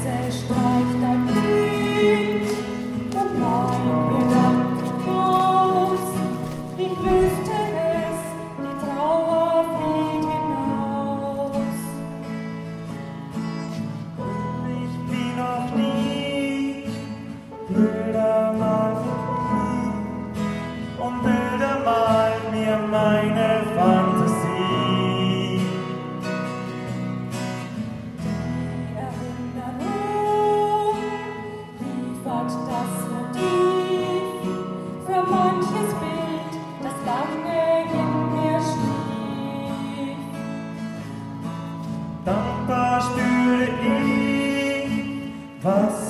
zerstreicht ein Lied und mein Gedanken groß. Ich wüsste es, die Trauer flieht hinaus. Ich bin noch nie Bilder mal und Bilder mal mir meine Fantasie. Das Motiv für manches Bild, das lange in mir schlief. Dankbar spüre ich, was